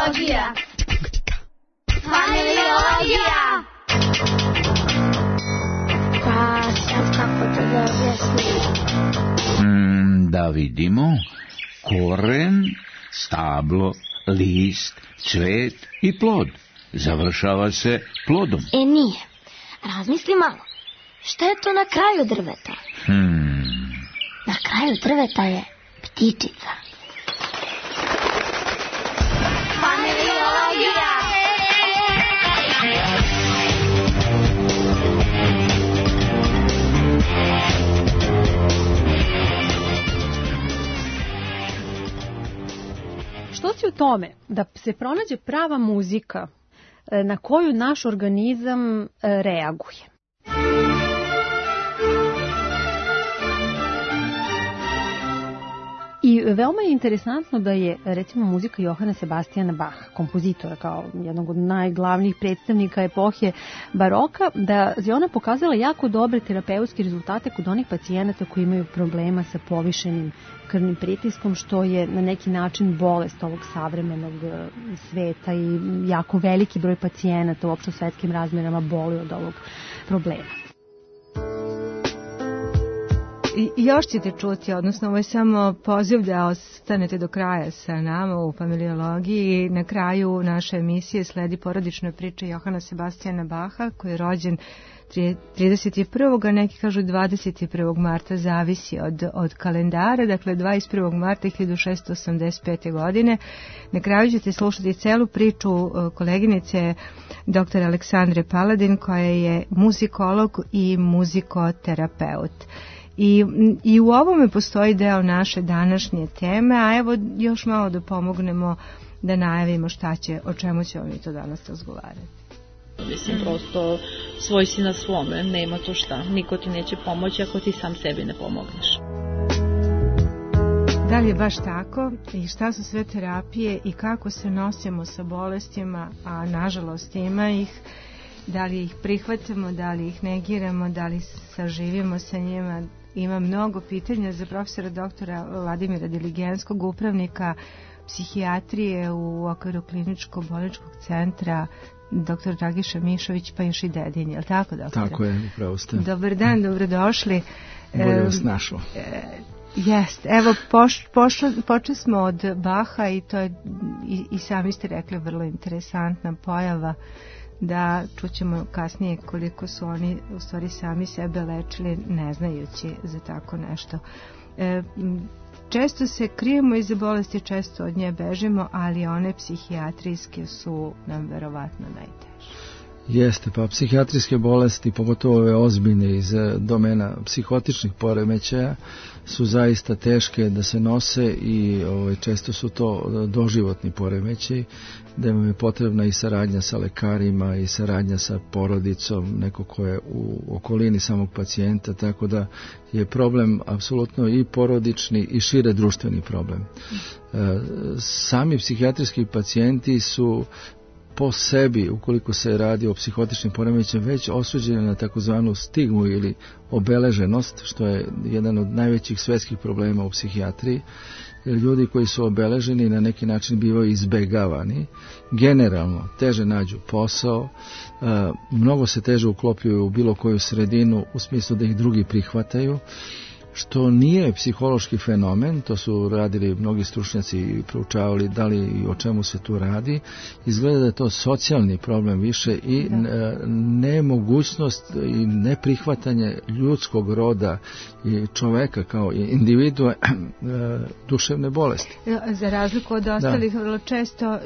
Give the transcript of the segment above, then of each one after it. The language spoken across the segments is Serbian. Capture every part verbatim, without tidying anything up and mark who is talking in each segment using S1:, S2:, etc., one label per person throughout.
S1: Familiologija. Familiologija.
S2: Pa sad kako to da objasnim?
S3: Mm, da vidimo. Koren, stablo, list, cvet i plod. Završava se plodom.
S2: E nije. Razmisli malo. Šta je to na kraju drveta?
S3: Hmm.
S2: Na kraju drveta je ptičica.
S1: Familiologija.
S4: Što si u tome da se pronađe prava muzika na koju naš organizam reaguje? I veoma je interesantno da je, recimo, muzika Johana Sebastijana Baha, kompozitora, kao jednog od najglavnijih predstavnika epohe baroka, da je ona pokazala jako dobre terapeutske rezultate kod onih pacijenata koji imaju problema sa povišenim krvnim pritiskom, što je na neki način bolest ovog savremenog sveta i jako veliki broj pacijenata uopšte u svetskim razmerama boli od ovog problema.
S5: I još ćete čuti, odnosno ovo je samo poziv da ostanete do kraja sa nama u Familiologiji. Na kraju naše emisije sledi porodična priča Johana Sebastijana Baha, koji je rođen trideset prvog a neki kažu dvadeset prvog marta, zavisi od, od kalendara, dakle dvadeset prvog marta hiljadu šessto osamdeset pete. godine. Na kraju ćete slušati celu priču koleginice dr. Aleksandre Paladin, koja je muzikolog i muzikoterapeut. I, I u ovome postoji deo naše današnje teme, a evo još malo da pomognemo da najavimo šta će, o čemu ćemo mi to danas razgovarati.
S6: Mislim, prosto svoj si na svome, nema to šta. Niko ti neće pomoći ako ti sam sebi ne pomogneš.
S5: Da li je baš tako i šta su sve terapije i kako se nosimo sa bolestima, a nažalost ima ih, da li ih prihvatamo, da li ih negiramo, da li saživimo sa njima. Ima mnogo pitanja za profesora doktora Vladimira Diligenskog, upravnika psihijatrije u okviru kliničko-bolničkog centra doktor Dragiša Mišović, pa još i Dedinje, je li tako, doktore?
S7: Tako je, upravo ste.
S5: Dobar dan, dobrodošli.
S7: Bolje vas našlo.
S5: E, jest, evo, poš, pošlo, počeli smo od Baha i to je, i, i sami ste rekli, vrlo interesantna pojava, da čućemo kasnije koliko su oni u stvari sami sebe lečili ne znajući za tako nešto. E, često se krijemo iza bolesti, često od nje bežimo, ali one psihijatrijske su nam verovatno najteže.
S7: Jeste, pa psihijatrijske bolesti, pogotovo ove ozbiljne iz domena psihotičnih poremećaja, su zaista teške da se nose i ovaj, često su to doživotni poremećaji, da im je potrebna i saradnja sa lekarima i saradnja sa porodicom, neko ko je u okolini samog pacijenta, tako da je problem apsolutno i porodični i šire društveni problem. E, sami psihijatrijski pacijenti su po sebi, ukoliko se radi o psihotičnim poremećajima, već osuđeni na takozvanu stigmu ili obeleženost, što je jedan od najvećih svetskih problema u psihijatriji. Jer ljudi koji su obeleženi na neki način bivaju izbegavani, generalno teže nađu posao, mnogo se teže uklopljuju u bilo koju sredinu u smislu da ih drugi prihvataju, što nije psihološki fenomen, to su radili mnogi stručnjaci i proučavali da li i o čemu se tu radi. Izgleda da je to socijalni problem više i nemogućnost i neprihvatanje ljudskog roda i čoveka kao individua duševne bolesti.
S5: Za razliku od ostalih, da. Vrlo često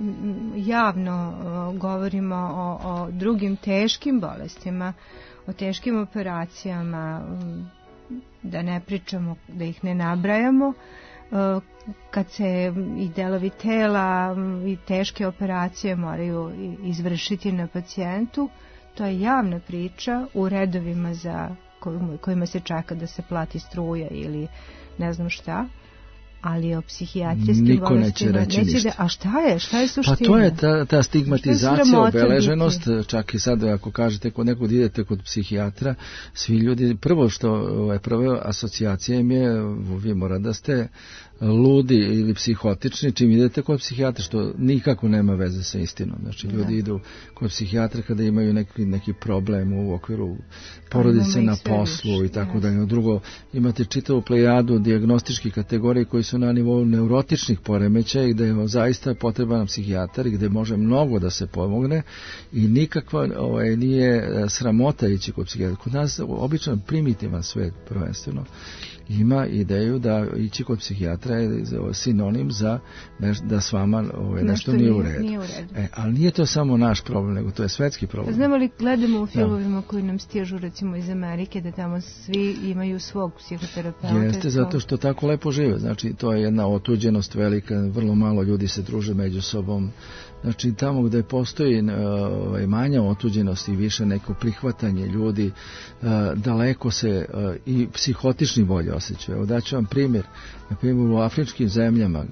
S5: javno govorimo o, o drugim teškim bolestima, o teškim operacijama, da ne pričamo, da ih ne nabrajamo, kad se i delovi tela i teške operacije moraju izvršiti na pacijentu, to je javna priča u redovima za kojima se čeka da se plati struja ili ne znam šta. ali o psihijatrijskim
S7: niko
S5: bolestima
S7: neće reći ništa.
S5: Da, a šta je? Šta je suština?
S7: Pa to je ta, ta stigmatizacija, obeleženost, čak i sad ako kažete kod nekog idete kod psihijatra, svi ljudi, prvo što je prva asocijacija im je, vi mora da ste ludi ili psihotični čim idete kod psihijatra, što nikako nema veze sa istinom. Znači ljudi da. idu kod psihijatra kada imaju neki, neki problem u okviru porodice na poslu i tako yes. dalje. Drugo, imate čitavu plejadu dijagnostičkih kategorija koji su na nivou neurotičnih poremećaja i gde je zaista potreban psihijatar i gde može mnogo da se pomogne i nikakva ovaj, nije sramota ići kod psihijatra. Kod nas obično primitivan svet prvenstveno ima ideju da ići kod psihijatra je sinonim za neš, da s vama ovaj, nešto, nešto nije u redu. Nije u redu. E, ali nije to samo naš problem, nego to je svetski problem.
S5: Znamo li, gledamo u filmovima da. koji nam stižu recimo iz Amerike, da tamo svi imaju svog psihoterapeuta.
S7: Jeste, zato što tako lepo žive. Znači, to je jedna otuđenost velika, vrlo malo ljudi se druže među sobom. Znači, tamo gde postoji uh, manja otuđenost i više neko prihvatanje ljudi, uh, daleko se uh, i psihotični bolje osjećaju. Evo daću vam primjer. Na primjer, u afričkim zemljama,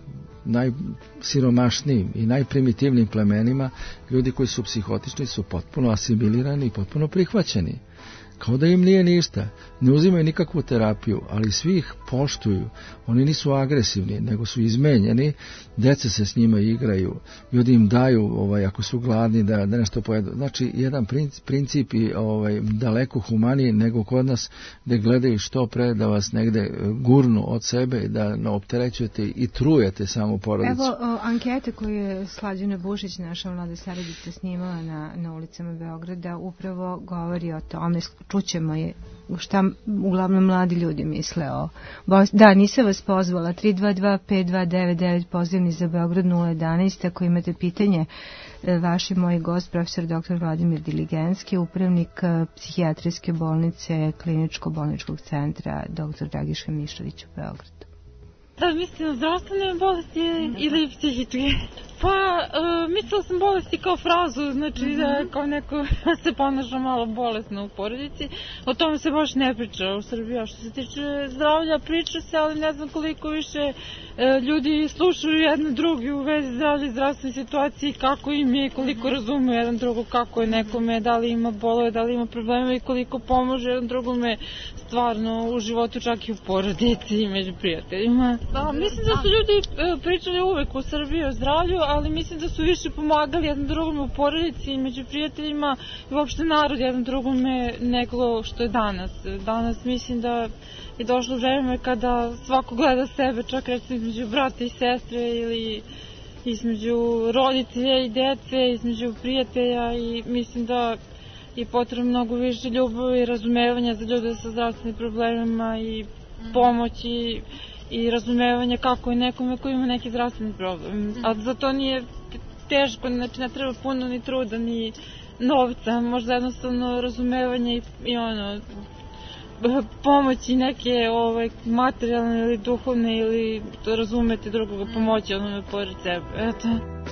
S7: najsiromašnijim i najprimitivnijim plemenima, ljudi koji su psihotični su potpuno asimilirani i potpuno prihvaćeni. Kao da im nije ništa, ne uzimaju nikakvu terapiju, ali svi ih poštuju, oni nisu agresivni, nego su izmenjeni, deca se s njima igraju, ljudi im daju, ovaj, ako su gladni, da, da nešto pojedu. Znači, jedan princip, princip i ovaj, daleko humaniji nego kod nas, da gledaju što pre da vas negde gurnu od sebe, da opterećujete i trujete samu porodicu.
S5: Evo, o, ankete koju je Slađana Bušić, naša mlada saradnica, snimala na, na ulicama Beograda, upravo govori o tome, čućemo je šta uglavnom mladi ljudi misle o bolesti. Da, nisam vas pozvala. tri dva dva pet dva devet devet pozivni za Beograd nula jedanaest. Ako imate pitanje, vaš je moj gost, profesor doktor Vladimir Diligenski, upravnik psihijatrijske bolnice kliničko-bolničkog centra doktor Dragiša Mišović u Beogradu.
S6: Da, mislim, zdravstvene bolesti ili psihičke? Pa, uh, mislila sam bolesti kao frazu, znači mm-hmm. da kao neko se ponaša malo bolesno u porodici. O tome se baš ne priča u Srbiji. A što se tiče zdravlja, priča se, ali ne znam koliko više uh, ljudi slušaju jedno drugi u vezi zdravlja i zdravstvene situacije, kako im je, koliko razume jedan drugo, kako je nekome, da li ima bolove, da li ima probleme i koliko pomože jedan drugome stvarno u životu, čak i u porodici i među prijateljima. Da, mislim da su ljudi uh, pričali uvek u Srbiji o zdravlju, ali mislim da su više pomagali jednom drugome u porodici i među prijateljima i uopšte narod jednom drugome nego što je danas. Danas mislim da je došlo vreme kada svako gleda sebe, čak recimo između brata i sestre ili između roditelja i dece, između prijatelja i mislim da je potrebno mnogo više ljubavi i razumevanja za ljude sa zdravstvenim problemima i pomoći i razumevanje kako je nekome koji ima neki zdravstveni problem. A za to nije teško, znači ne treba puno ni truda, ni novca, možda jednostavno razumevanje i, i ono, pomoći neke ovaj, materijalne ili duhovne ili to razumete drugoga, pomoći onome pored sebe. Eto.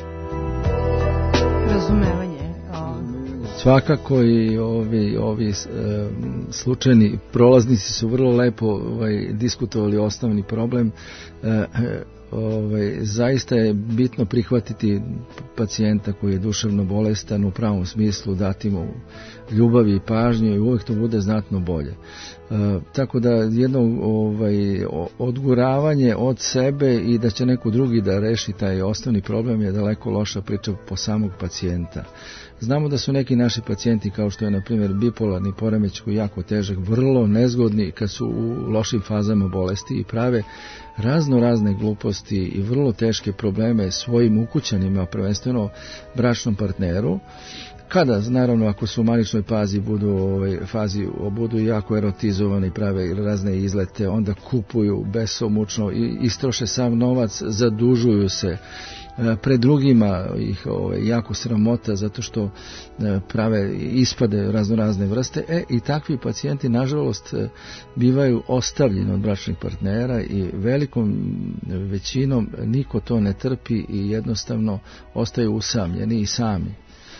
S5: Razumevanje.
S7: Svakako i ovi, ovi e, slučajni prolaznici su vrlo lepo ovaj, diskutovali osnovni problem. E, ovaj, zaista je bitno prihvatiti pacijenta koji je duševno bolestan u pravom smislu, dati mu ljubav i pažnju i uvijek to bude znatno bolje. E, tako da jedno ovaj, odguravanje od sebe i da će neko drugi da reši taj osnovni problem je daleko loša priča po samog pacijenta. Znamo da su neki naši pacijenti, kao što je na primjer bipolarni poremeć koji je jako težak, vrlo nezgodni kad su u lošim fazama bolesti i prave razno razne gluposti i vrlo teške probleme svojim ukućanima, prvenstveno bračnom partneru. Kada, naravno, ako su u maničnoj fazi budu, ovaj, fazi budu jako erotizovani, prave razne izlete, onda kupuju besomučno i istroše sav novac, zadužuju se. Pred drugima ih ovaj, jako sramota zato što prave ispade razno razne vrste. E, i takvi pacijenti, nažalost, bivaju ostavljeni od bračnih partnera i velikom većinom niko to ne trpi i jednostavno ostaju usamljeni i sami.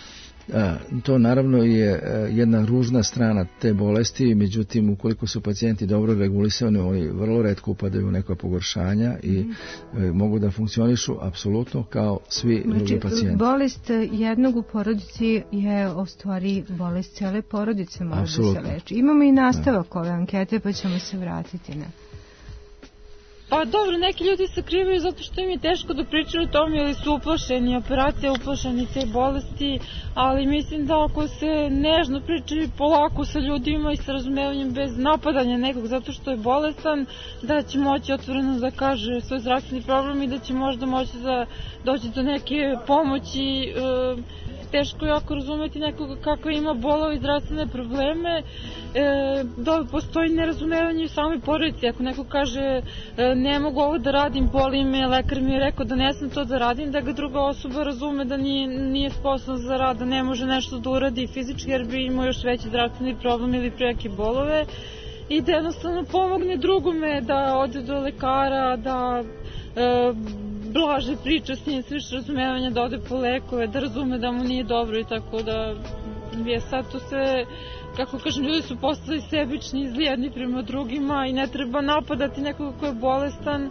S7: To naravno je jedna ružna strana te bolesti, međutim ukoliko su pacijenti dobro regulisani, oni vrlo retko upadaju u neka pogoršanja i mm. mogu da funkcionišu apsolutno kao svi znači, drugi pacijenti.
S5: Bolest jednog u porodici je u stvari bolest cele porodice, može da se leči. Imamo i nastavak ove ankete, pa ćemo se vratiti na...
S6: Pa dobro, neki ljudi se krivaju zato što im je teško da pričaju o tome ili su uplašeni operacije, uplašeni te bolesti, ali mislim da ako se nežno pričaju polako sa ljudima i sa razumevanjem bez napadanja nekog zato što je bolestan, da će moći otvoreno da kaže svoj zdravstveni problem i da će možda moći da doći do neke pomoći. E, teško je ako razumeti nekoga kako ima bolove i zdravstvene probleme, e, da postoji nerazumevanje u samoj porodici. Ako neko kaže e, ne mogu ovo da radim, boli me, lekar mi je rekao da ne sam to da radim, da ga druga osoba razume da nije, nije sposobna za rad, da ne može nešto da uradi fizički jer bi imao još veći zdravstveni problem ili preke bolove i da jednostavno pomogne drugome da ode do lekara, da e, blaže priča s njim, više razumevanja, da ode po lekove, da razume da mu nije dobro i tako da je sad to sve, kako kažem, ljudi su postali sebični, izli jedni prema drugima i ne treba napadati nekoga ko je bolestan.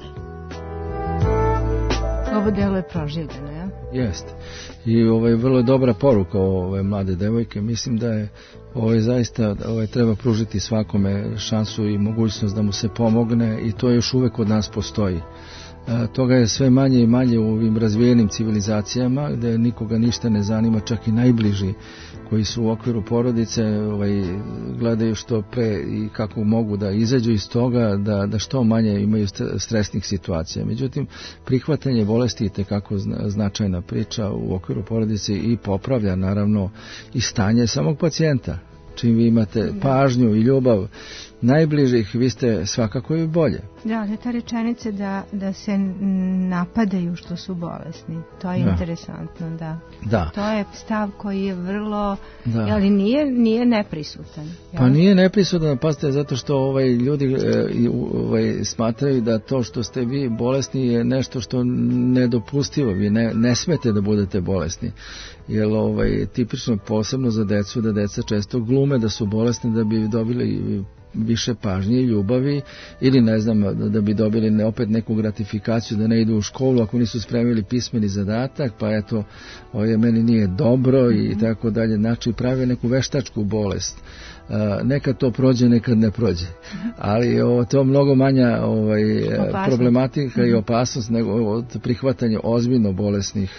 S5: Ovo delo je proživljeno, ja?
S7: Jeste. I ovo je vrlo dobra poruka ove mlade devojke. Mislim da je ovo je zaista ovo treba pružiti svakome šansu i mogućnost da mu se pomogne i to još uvek kod nas postoji. Toga je sve manje i manje u ovim razvijenim civilizacijama gde nikoga ništa ne zanima, čak i najbliži koji su u okviru porodice ovaj, gledaju što pre i kako mogu da izađu iz toga, da, da što manje imaju stresnih situacija. Međutim, prihvatanje bolesti je tekako značajna priča u okviru porodice i popravlja naravno i stanje samog pacijenta. Čim vi imate pažnju i ljubav najbližih, vi ste svakako i bolje.
S5: Da, ali ta rečenica da, da se napadaju što su bolesni, to je da. Interesantno, da.
S7: da.
S5: To je stav koji je vrlo,
S7: da.
S5: ali nije, nije neprisutan. Jel?
S7: Pa nije neprisutan, pazite, zato što ovaj, ljudi ovaj, smatraju da to što ste vi bolesni je nešto što nedopustivo, vi ne, ne smete da budete bolesni. Jer ovaj, tipično posebno za decu, da deca često glume da su bolesni da bi dobili više pažnje i ljubavi ili ne znam da bi dobili ne, opet neku gratifikaciju da ne idu u školu ako nisu spremili pismeni zadatak pa eto ovo meni nije dobro i tako dalje, znači prave neku veštačku bolest. Uh, nekad to prođe, nekad ne prođe, ali ovo, to je mnogo manja ovaj, problematika i opasnost nego od prihvatanja ozbiljno bolesnih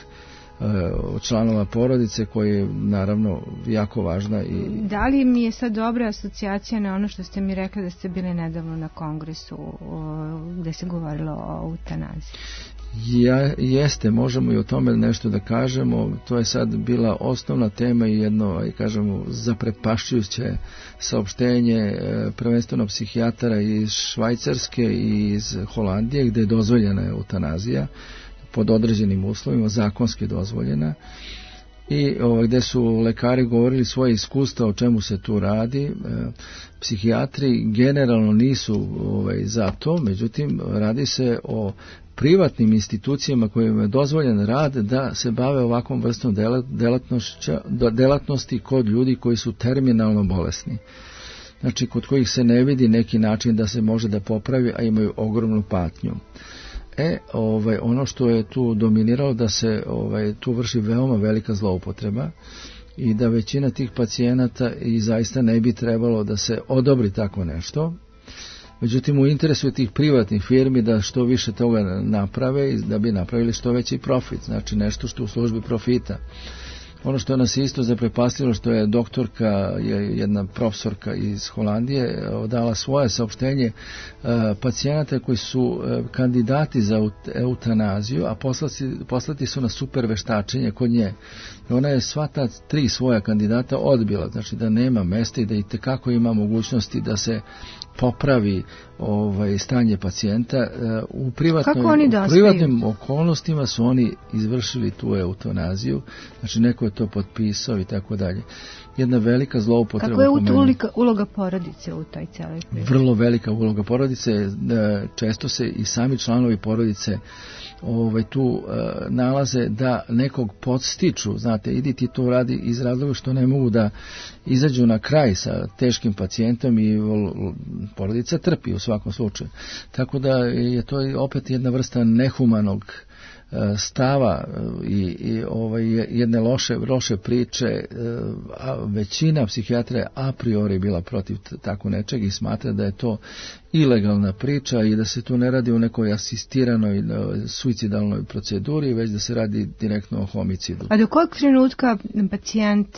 S7: od članova porodice koji je naravno jako važna. I...
S5: Da li mi je sad dobra asocijacija na ono što ste mi rekli da ste bili nedavno na kongresu o, gde se govorilo o eutanaziji?
S7: Ja, jeste, možemo i o tome nešto da kažemo. To je sad bila osnovna tema i jedno, kažemo, zaprepašćujuće saopštenje prvenstveno psihijatara iz Švajcarske i iz Holandije gde je dozvoljena eutanazija pod određenim uslovima, zakonski dozvoljena i ovaj, gde su lekari govorili svoje iskustva o čemu se tu radi. E, psihijatri generalno nisu ovaj, za to, međutim radi se o privatnim institucijama kojima je dozvoljen rad da se bave ovakvom vrstom delatnosti kod ljudi koji su terminalno bolesni. Znači kod kojih se ne vidi neki način da se može da popravi, a imaju ogromnu patnju. E, ovaj, ono što je tu dominiralo da se ovaj, tu vrši veoma velika zloupotreba i da većina tih pacijenata i zaista ne bi trebalo da se odobri tako nešto. Međutim, u interesu tih privatnih firmi da što više toga naprave i da bi napravili što veći profit, znači nešto što u službi profita. Ono što nas isto zaprepastilo što je doktorka, je jedna profesorka iz Holandije dala svoje saopštenje pacijenata koji su kandidati za eutanaziju, a poslati, poslati su na super veštačenje kod nje. Ona je sva ta tri svoja kandidata odbila, znači da nema mesta i da itekako ima mogućnosti da se popravi ovaj stanje pacijenta. U privatnoj, u privatnim okolnostima su oni izvršili tu eutanaziju, znači neko je to potpisao i tako dalje. Jedna velika zloupotreba.
S5: Kako je uloga, uloga porodice u toj celoj priči?
S7: Vrlo velika uloga porodice. Često se i sami članovi porodice ovaj, tu e, nalaze da nekog podstiču, znate, idi ti to radi iz razloga što ne mogu da izađu na kraj sa teškim pacijentom i porodica trpi u svakom slučaju. Tako da je to opet jedna vrsta nehumanog stava i, i ovaj, jedne loše, loše priče, a većina psihijatra je a priori bila protiv tako nečeg i smatra da je to ilegalna priča i da se tu ne radi o nekoj asistiranoj suicidalnoj proceduri, već da se radi direktno o homicidu.
S5: A do kojeg trenutka pacijent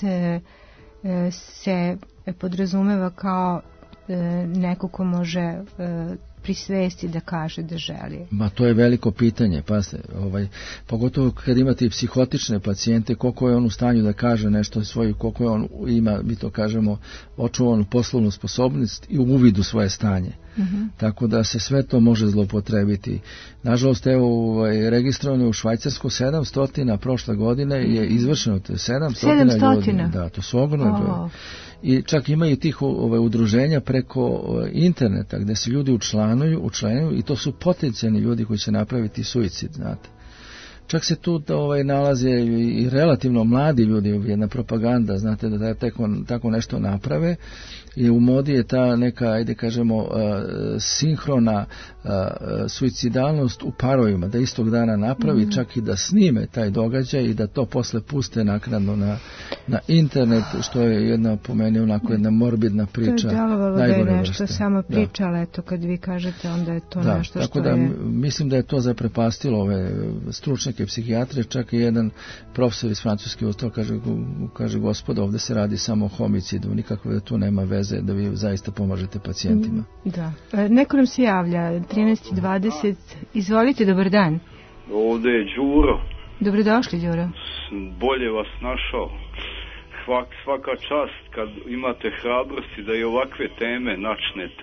S5: se podrazumeva kao neko ko može pri svesti da kaže da želi?
S7: Ma to je veliko pitanje, pa se, ovaj, pogotovo kad imate i psihotične pacijente, koliko je on u stanju da kaže nešto svoju, koliko je on ima, mi to kažemo, očuvanu poslovnu sposobnost i uvid u svoje stanje. Mm-hmm. Tako da se sve to može zlopotrebiti. Nažalost, evo, ovaj, registrovano u Švajcarsku sedamsto prošle godine je izvršeno sedamsto ljudi. Da, to su ogromne broj. I čak imaju tih ove, udruženja preko interneta gde se ljudi učlanuju, učlanuju i to su potencijalni ljudi koji će napraviti suicid, znate. Čak se tu ovaj, nalaze i relativno mladi ljudi, jedna propaganda, znate, da tako, tako nešto naprave i u modi je ta neka, ajde kažemo, uh, sinhrona uh, suicidalnost u parovima, da istog dana napravi, mm. čak i da snime taj događaj i da to posle puste naknadno na, na internet, što je jedna, po meni, onako jedna morbidna priča.
S5: To je djelovalo da je nešto samo priča, ali eto, kad vi kažete, onda je to
S7: da,
S5: nešto
S7: tako
S5: što
S7: da,
S5: je...
S7: mislim da je to zaprepastilo ove stručnjake psihijatre, čak i jedan profesor iz Francuske ustao, kaže, kaže gospoda, ovde se radi samo o homicidu, nikakve da tu nema veze da vi zaista pomažete pacijentima.
S5: Da. Neko nam se javlja, trinaest dvadeset. Izvolite, dobar dan.
S1: Ovde je Đuro.
S5: Dobrodošli, Đuro.
S1: Bolje vas našao. Hvak, svaka čast kad imate hrabrosti da i ovakve teme načnete.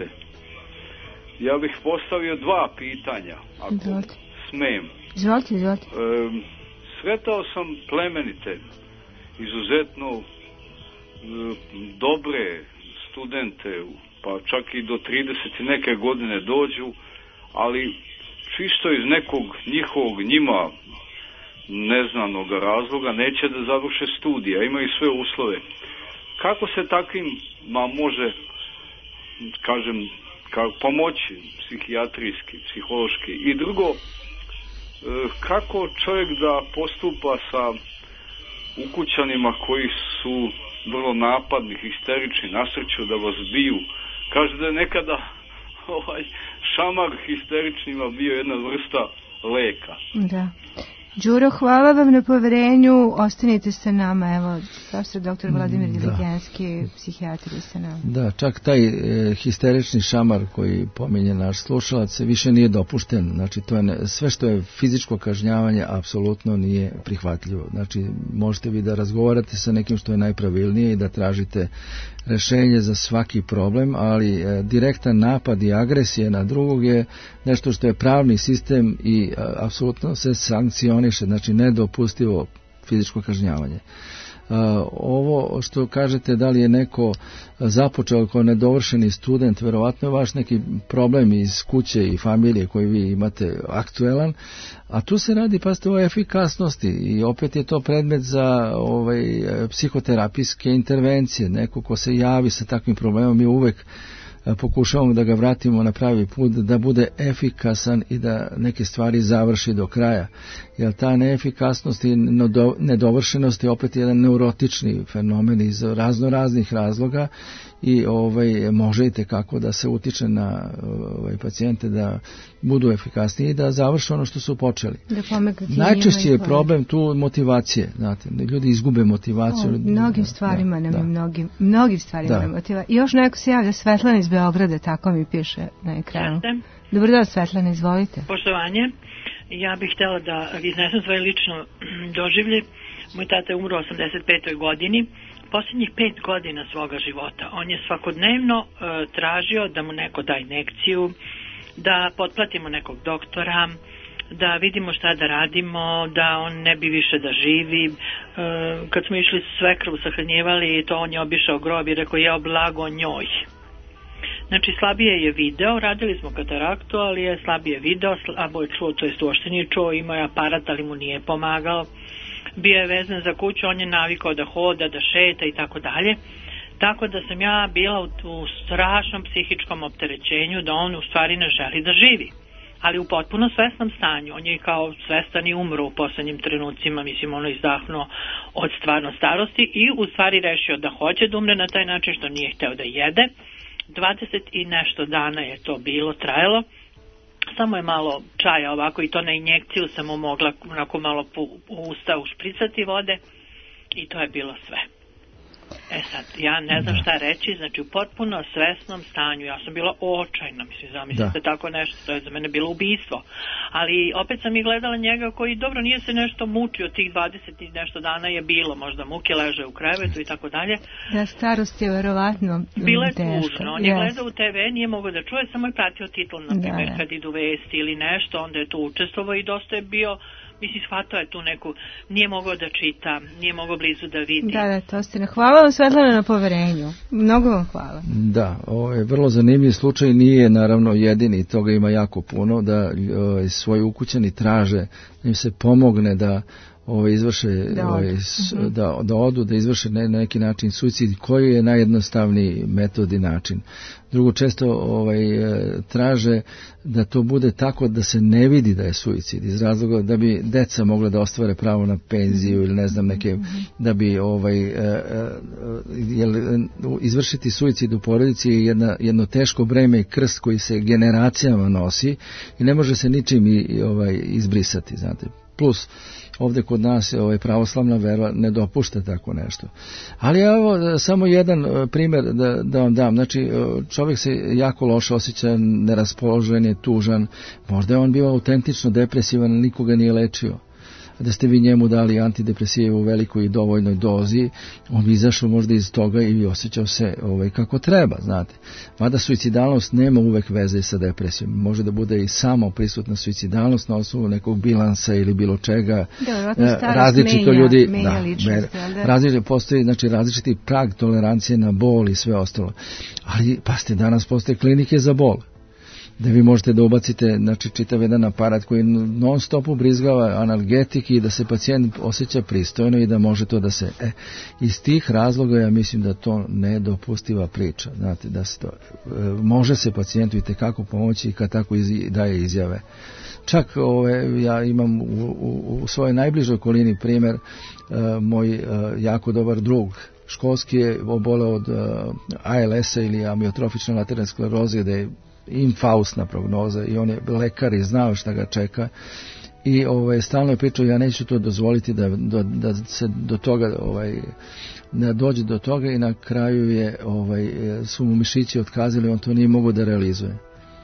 S1: Ja bih postavio dva pitanja, ako Izvolite. smem.
S5: Izvolite, izvolite.
S1: E, sretao sam plemenite, izuzetno e, dobre studente, pa čak i do trideset neke godine dođu, ali čisto iz nekog njihovog njima neznanog razloga neće da završe studija, imaju sve uslove. Kako se takvim ma može, kažem, kako pomoći psihijatrijski, psihološki? I drugo, kako čovjek da postupa sa ukućanima koji su vrlo napadni, histerični, nasrću da vas biju? Kaže da je nekada ovaj šamar histeričnima bio jedna vrsta leka.
S5: Da. Đuro, hvala vam na poverenju, ostanite sa nama, evo, profesor doktor Vladimir Diligenski, psihijatar je sa nama.
S7: Da, čak taj e, histerični šamar koji pominje naš slušalac više nije dopušten, znači to je ne, sve što je fizičko kažnjavanje apsolutno nije prihvatljivo, znači možete vi da razgovarate sa nekim što je najpravilnije i da tražite rešenje za svaki problem, ali e, direktan napad i agresija na drugog je nešto što je pravni sistem i e, apsolutno se sankcioniše, znači nedopustivo fizičko kažnjavanje. Uh, ovo što kažete da li je neko započeo kao nedovršeni student, verovatno je vaš neki problem iz kuće i familije koji vi imate aktuelan, a tu se radi pazite o efikasnosti i opet je to predmet za ovaj, psihoterapijske intervencije, neko ko se javi sa takvim problemom mi uvek pokušavamo da ga vratimo na pravi put, da bude efikasan i da neke stvari završi do kraja. Jer ta neefikasnost i nedovršenost je opet jedan neurotični fenomen iz razno raznih razloga i ovaj, možete kako da se utiče na ovaj, pacijente da budu efikasniji i da završe ono što su počeli. Najčešće je problem tu motivacije, znate, ljudi izgube motivaciju.
S5: O, mnogim stvarima nam je mnogim, mnogim stvarima je motivacija. I još neko se javlja, Svetlana iz Beograda, tako mi piše na ekranu. Dobro dan, Svetlana, izvolite.
S8: Poštovanje, ja bih htjela da iznesem svoje lično doživlje. Moj tata je umro u osamdeset petoj godini. Posljednjih pet godina svoga života on je svakodnevno e, tražio da mu neko da injekciju, da potplatimo nekog doktora, da vidimo šta da radimo, da on ne bi više da živi. E, kad smo išli svekrvu sahranjivali, to on je obišao grob i rekao ja blago njoj. Znači slabije je video, radili smo kataraktu, ali je slabije video, slabo je čuo, to jest uopšte nije čuo, imao je aparat, ali mu nije pomagao. Bio je vezan za kuću, on je navikao da hoda, da šeta i tako dalje. Tako da sam ja bila u, u strašnom psihičkom opterećenju da on u stvari ne želi da živi. Ali u potpuno svesnom stanju. On je kao svestan i umro u poslednjim trenucima, mislim ono izdahnuo od stvarno starosti i u stvari rešio da hoće da umre na taj način što nije hteo da jede. dvadeset i nešto dana je to bilo, trajalo. Samo je malo čaja ovako i to na injekciju sam mu mogla onako malo u usta ušpricati vode i to je bilo sve. E sad, ja ne znam šta reći, znači u potpuno svesnom stanju, ja sam bila očajna, mislim, zamislite tako nešto, to je za mene bilo ubistvo, ali opet sam i gledala njega koji, dobro, nije se nešto mučio, tih dvadeset i nešto dana je bilo, možda muke, leže u krevetu i tako dalje.
S5: Da, starost je verovatno
S8: bila je tužna, on je yes. gledao u te ve, nije mogao da čuje, samo je pratio titl, na primjer, kad idu vesti ili nešto, onda je tu učestvovao i dosta je bio, mislim, shvatao je tu neku, nije mogao da čita, nije mogao blizu da vidi.
S5: Da, da, to ste. Hvala vam, Svetlana, na poverenju. Mnogo vam hvala.
S7: Da, ovo je vrlo zanimljiv slučaj, nije naravno jedini, toga ima jako puno, da o, svoji ukućani traže da im se pomogne da ove izvrše da, ove, da, da odu, da izvrše na neki način suicid, koji je najjednostavniji metod i način. Drugo, često ovaj, traže da to bude tako da se ne vidi da je suicid, iz razloga da bi deca mogla da ostvare pravo na penziju ili ne znam neke, da bi ovaj, jel, izvršiti suicid u porodici je jedna, jedno teško breme i krst koji se generacijama nosi i ne može se ničim i, ovaj, izbrisati, znate. Plus, ovdje kod nas ovaj, pravoslavna vera ne dopušta tako nešto. Ali evo samo jedan primjer da, da vam dam. Znači čovjek se jako loše osjeća, neraspoložen je, tužan. Možda je on bio autentično depresivan, nikoga nije lečio. Da ste vi njemu dali antidepresive u velikoj i dovoljnoj dozi, on bi izašao možda iz toga i osjećao se ovaj, kako treba, znate. Mada suicidalnost nema uvek veze sa depresijom. Može da bude i samo prisutna suicidalnost na osnovu nekog bilansa ili bilo čega.
S5: Da,
S7: različito
S5: menja,
S7: ljudi,
S5: menja
S7: da,
S5: ličnost, da.
S7: Različito postoji, znači različiti prag tolerancije na bol i sve ostalo. Ali pa ste danas postoje klinike za bol, da vi možete da ubacite, znači, čitav jedan aparat koji non stop ubrizgava analgetik i da se pacijent osjeća pristojno i da može to da se... E, iz tih razloga ja mislim da to nedopustiva priča, znate, da se to... E, može se pacijentu i tekako pomoći kad tako iz, daje izjave. Čak ove, ja imam u, u, u svojoj najbližoj okolini primjer, e, moj e, jako dobar drug, školski je oboleo od A L S-a ili amiotrofične lateralne skleroze, da je infaustna prognoza i on je lekar i znao šta ga čeka i ovaj, stalno je pričao ja neću to dozvoliti da, da, da se do toga ovaj, da dođe do toga i na kraju je ovaj, su mu mišići otkazali, on to nije mogao da realizuje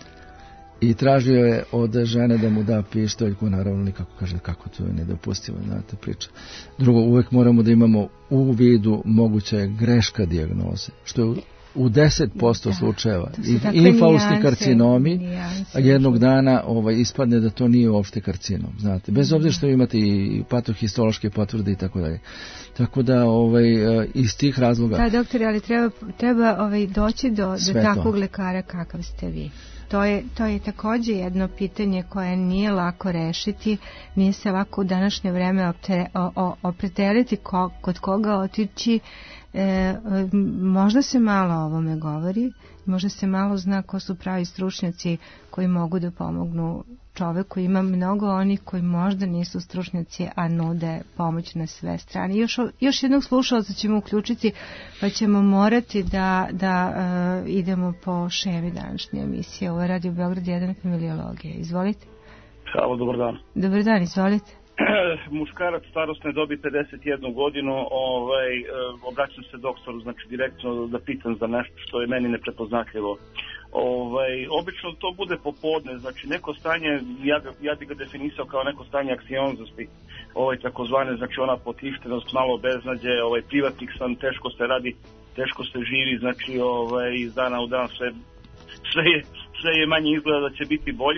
S7: i tražio je od žene da mu da pištoljku, naravno nikako, kaže kako to je nedopustivo, znate priča. Drugo, uvek moramo da imamo u vidu moguća greška dijagnoze, što je u deset posto da, slučajeva infaustni karcinomi, a jednog dana ovaj, ispadne da to nije uopšte karcinom, znate, bez obzira što imate i patohistološke potvrde i tako dalje. Tako da ovaj, iz tih razloga...
S5: Da, doktore, ali treba, treba ovaj, doći do, do takvog lekara kakav ste vi. To je, to je također jedno pitanje koje nije lako rešiti, nije se lako u današnje vreme optre, o, o, opredeliti ko, kod koga otići. E, možda se malo o ovome govori, možda se malo zna ko su pravi stručnjaci koji mogu da pomognu čoveku. Ima mnogo onih koji možda nisu stručnjaci, a nude pomoć na sve strane. Još, još jednog slušalca ćemo uključiti, pa ćemo morati da, da uh, idemo po šemi današnje emisije. Ovo je Radio Beograd jedan, familiologija. Izvolite.
S9: Halo, dobar dan.
S5: Dobar dan, izvolite.
S9: Muškarac starosne dobi pedeset jednu godinu, ovaj, obraćam se doktoru, znači direktno da pitam za nešto što je meni neprepoznatljivo. Ovaj, obično to bude popodne, znači neko stanje, ja, ja bih ga definisao kao neko stanje aksionzosti, ovaj, takozvane, znači ona potištenost, malo beznađe, ovaj, privatnik sam, teško se radi, teško se živi, znači ovaj, iz dana u dan sve, sve je sve je manje izgleda da će biti bolje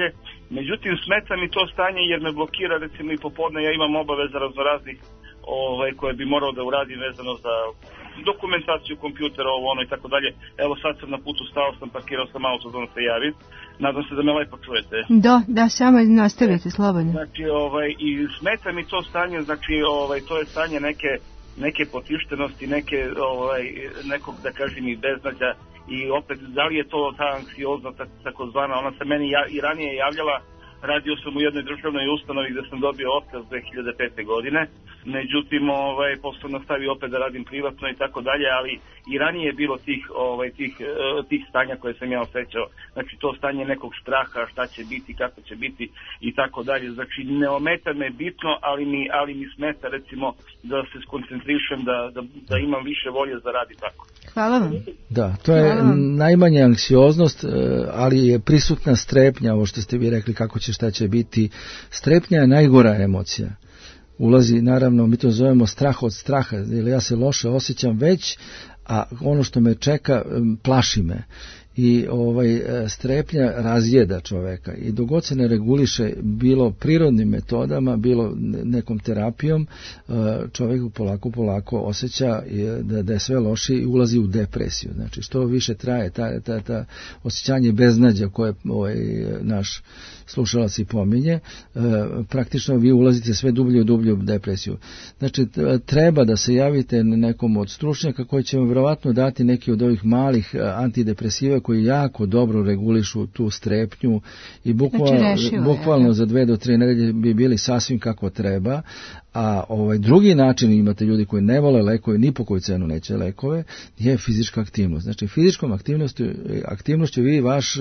S9: Međutim, smeta mi to stanje jer me blokira, recimo i popodne ja imam obaveza raznoraznih ovaj, koje bi morao da uradim vezano za dokumentaciju kompjutera, ovo ono i tako dalje. Evo sad sam na putu, stao sam, parkirao sam auto da vam se javim. Nadam se da me lepo čujete.
S5: Da, da, samo nastavite slobodno.
S9: Znači, ovaj, i smeta mi to stanje, znači, ovaj, to je stanje neke, neke potištenosti, neke, ovaj, nekog, da kažem, i beznađa. I opet, da li je to ta anksiozna, takozvana, ona se meni ja, i ranije javljala. Radio sam u jednoj državnoj ustanovi gde sam dobio otkaz dve hiljade pete. godine, međutim, ovaj, posle nastavio opet da radim privatno i tako dalje, ali i ranije je bilo tih, ovaj, tih, tih stanja koje sam ja osjećao. Znači, to stanje nekog straha, šta će biti, kako će biti i tako dalje. Znači, ne ometa me bitno, ali mi, ali mi smeta, recimo, da se skoncentrišem, da, da, da imam više volje za rad i tako.
S5: Hvala vam.
S7: Da, to je najmanja anksioznost, ali je prisutna strepnja, ovo što ste vi rekli, kako će, šta će biti. Strepnja je najgora emocija. Ulazi, naravno, mi to zovemo strah od straha, jer ja se loše osjećam već, a ono što me čeka plaši me. I ovaj strepnja razjeda čoveka i dok god se ne reguliše bilo prirodnim metodama, bilo nekom terapijom, čovjek polako polako osjeća da, da je sve loše i ulazi u depresiju. Znači što više traje ta, ta, ta osjećanje beznađa koje ovaj naš slušalac i pominje, praktično vi ulazite sve dublje u dublju depresiju. Znači treba da se javite nekom od stručnjaka koji će vam vjerovatno dati neki od ovih malih antidepresiva koji jako dobro regulišu tu strepnju i bukvalno, znači bukvalno za dve do tri nedelje bi bili sasvim kako treba. A ovaj drugi način, imate ljudi koji ne vole lekove, ni po koju cenu neće lekove, je fizička aktivnost. Znači fizičkom aktivnošću, aktivnošću vi vaš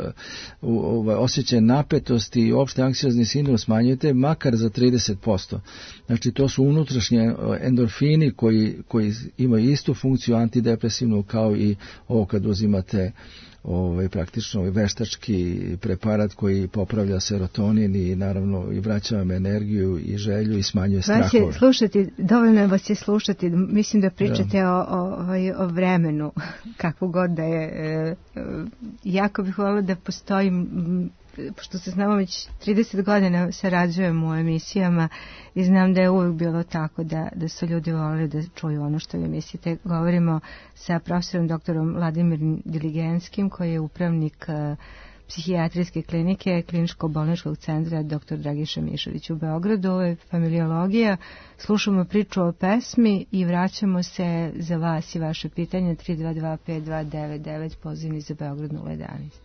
S7: uh, osjećaj napetosti i opšte anksiozni sindrom smanjujete makar za trideset posto. Znači to su unutrašnje endorfini koji, koji imaju istu funkciju antidepresivnu kao i ovo kad uzimate ovaj praktično ovaj veštački preparat koji popravlja serotonin i naravno i vraća vam energiju i želju i smanjuje strahove.
S5: Vas je slušati, dovoljno vas je slušati, mislim da pričate da. O, o, o vremenu, kako god da je. E, jako bih voljela da postoji, pošto se znamo već trideset godina sarađujemo u emisijama i znam da je uvijek bilo tako da, da su ljudi volili da čuju ono što u emisiji. Te govorimo sa profesorom doktorom Vladimirom Diligenskim koji je upravnik uh, psihijatrijske klinike kliničko-bolničkog centra doktor Dragiša Mišović u Beogradu. Ovo je familiologija. Slušamo priču o pesmi i vraćamo se za vas i vaše pitanje tri dva dva pet dva devet devet pozivni za Beograd nula jedanaest.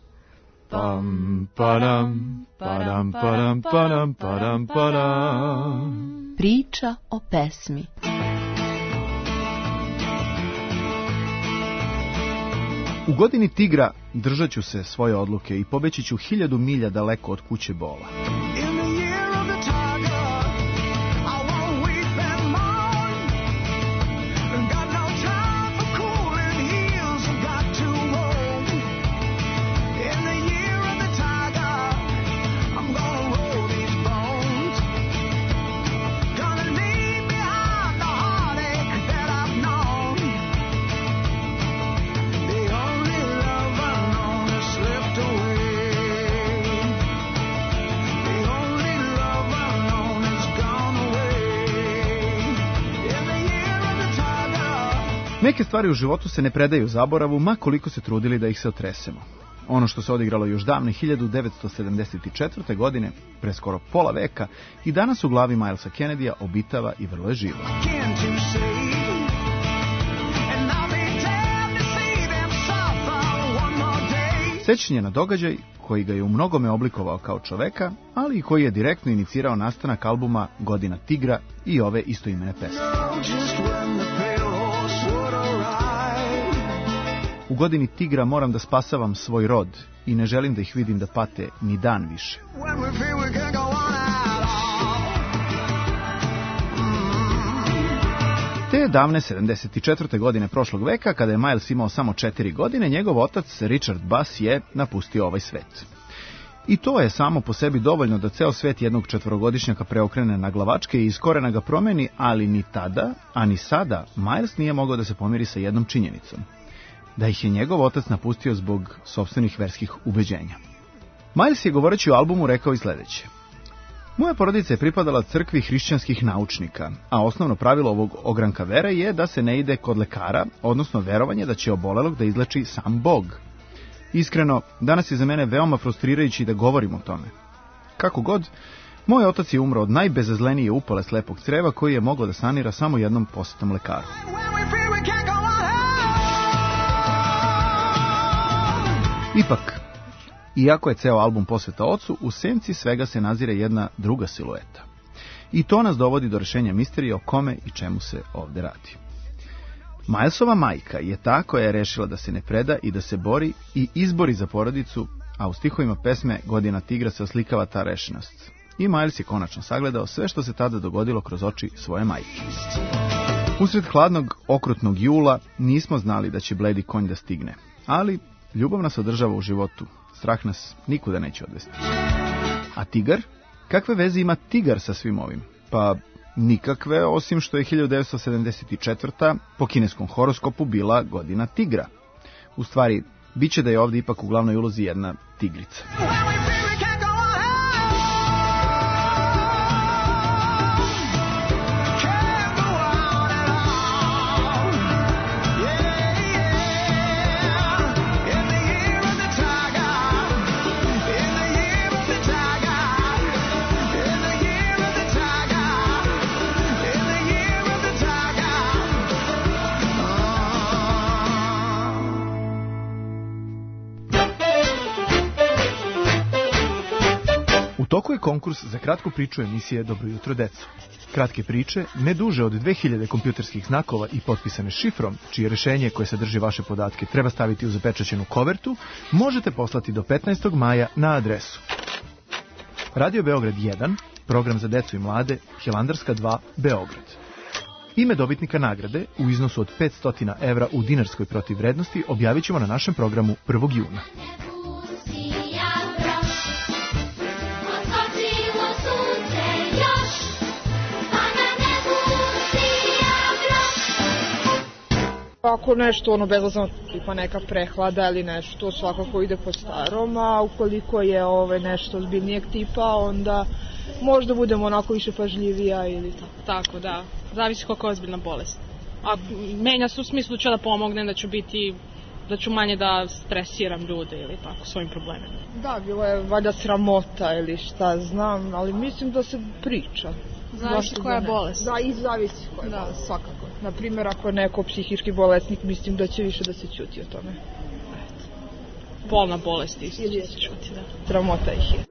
S10: Pam, padam, padam, padam, padam, padam, padam.
S11: Priča o pesmi.
S10: U godini tigra držat ću se svoje odluke i pobeći ću hiljadu milja daleko od kuće bola. Neke stvari u životu se ne predaju zaboravu, ma koliko se trudili da ih se otresemo. Ono što se odigralo još davne hiljadu devetsto sedamdeset četvrte. godine, pre skoro pola veka, i danas u glavi Milesa Kennedya obitava i vrlo je živo. Sećanje na događaj koji ga je u mnogome oblikovao kao čoveka, ali i koji je direktno inicirao nastanak albuma Godina tigra i ove istoimene pesme. U godini tigra moram da spasavam svoj rod i ne želim da ih vidim da pate ni dan više. Te davne sedamdeset četvrte. godine prošlog veka, kada je Miles imao samo četiri godine, njegov otac Richard Bass je napustio ovaj svet. I to je samo po sebi dovoljno da ceo svet jednog četvorogodišnjaka preokrene na glavačke i iz korena ga promeni, ali ni tada, a ni sada, Miles nije mogao da se pomiri sa jednom činjenicom. Da ih je njegov otac napustio zbog sopstvenih verskih ubeđenja. Miles je govoreći o albumu rekao i sledeće. Moja porodica je pripadala crkvi hrišćanskih naučnika, a osnovno pravilo ovog ogranka vere je da se ne ide kod lekara, odnosno verovanje da će obolelog da izleči sam Bog. Iskreno, danas je za mene veoma frustrirajući da govorim o tome. Kako god, moj otac je umro od najbezazlenije upale slepog creva koji je moglo da sanira samo jednom posetom lekaru. Ipak, iako je ceo album posveta ocu, u senci svega se nazire jedna druga silueta. I to nas dovodi do rešenja misterije o kome i čemu se ovde radi. Milesova majka je ta koja je rešila da se ne preda i da se bori i izbori za porodicu, a u stihovima pesme Godina tigra se oslikava ta rešenost. I Miles je konačno sagledao sve što se tada dogodilo kroz oči svoje majke. Usred hladnog, okrutnog jula nismo znali da će bledi konj da stigne, ali ljubav nas održava u životu. Strah nas nikuda neće odvesti. A tigar? Kakve veze ima tigar sa svim ovim? Pa nikakve, osim što je hiljadu devetsto sedamdeset četvrta po kineskom horoskopu bila godina tigra. U stvari, bit će da je ovdje ipak u glavnoj ulozi jedna tigrica. U toku je konkurs za kratku priču emisije Dobro jutro, deco. Kratke priče, ne duže od dve hiljade kompjuterskih znakova i potpisane šifrom, čije rešenje koje sadrži vaše podatke treba staviti u zapečaćenu kovertu, možete poslati do petnaestog maja na adresu Radio Beograd jedan, program za decu i mlade, Hilandarska dva, Beograd. Ime dobitnika nagrade u iznosu od petsto evra u dinarskoj protivvrednosti objavit ćemo na našem programu prvog juna.
S12: Ako nešto ono bezazleno, tipa neka prehlada ili nešto, svakako ide po starom, a ukoliko je ove nešto ozbiljnijeg tipa, onda možda budemo onako više pažljivija ili tako.
S13: Tako, da. Zavisi kako je ozbiljna bolest. A menja se u smislu će da pomogne, da ću biti, da ću manje da stresiram ljude ili tako, svojim problemima.
S12: Da, bilo je valjda sramota ili šta znam, ali mislim da se priča.
S13: Zavisi koja je bolest.
S12: Da, i zavisi koja je da. bolest, svakako. Naprimjer, ako je neko psihički bolesnik, mislim da će više da se ćuti o tome.
S13: Polna bolest isto će se ćuti, da.
S12: Sramota ih je.